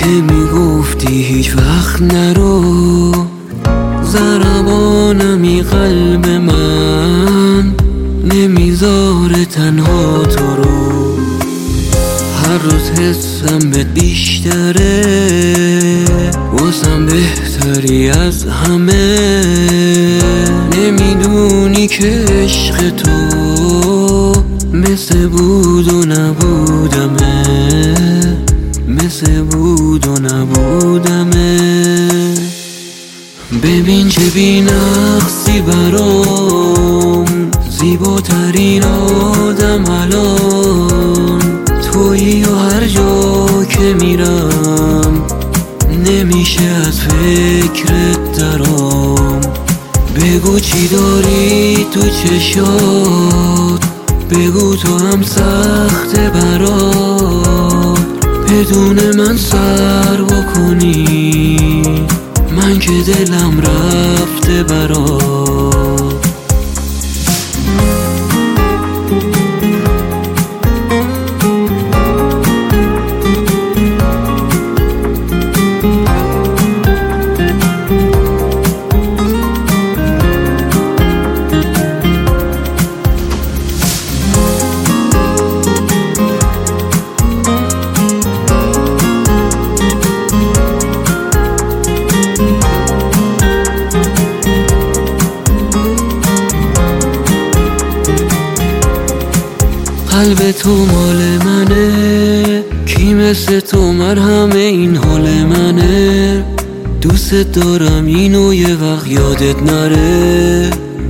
که میگفتی هیچ وقت نرو، ضربانمی قلب من نمیذاره تنها تو رو. هر روز حسم بهت بیشتره، واسم بهتری از همه. نمیدونی که عشق تو مثل بود و نبودمه، مثل بود و نبودمه. ببین چه بی‌نقصی برام، زیباترین آدم الان تویی و هر جا که میرم نمیشه از فکرت درام. بگو چی داری تو چشات، بگو تو هم سخته برات بدون من سر بکنی، من که دلم رفته برات. قلب تو مال منه، کی مثل تو مرهم این حال منه. دوست دارم اینو یه وقت یادت نره،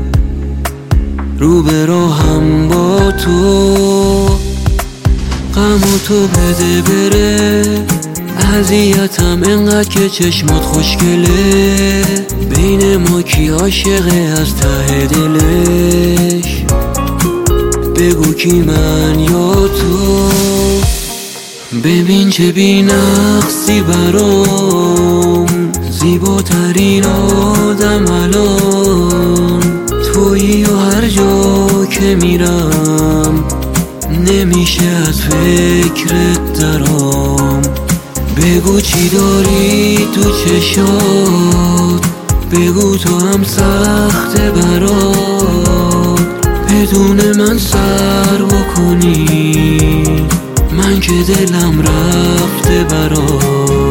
رو به راهم با تو، غمو تو بده بره. اذیتم انقدر که چشمات خوشگله، بین ما کی عاشقه از ته دلش؟ بگو کی من یا تو. ببین چه بی‌نقصی برام، زیباترین آدم الان تویی و هر جا که میرم نمیشه از فکرت درام. بگو چی داری تو چشات، بگو تو هم سخته برات بدون من سر بکنی، من که دلم رفته برات.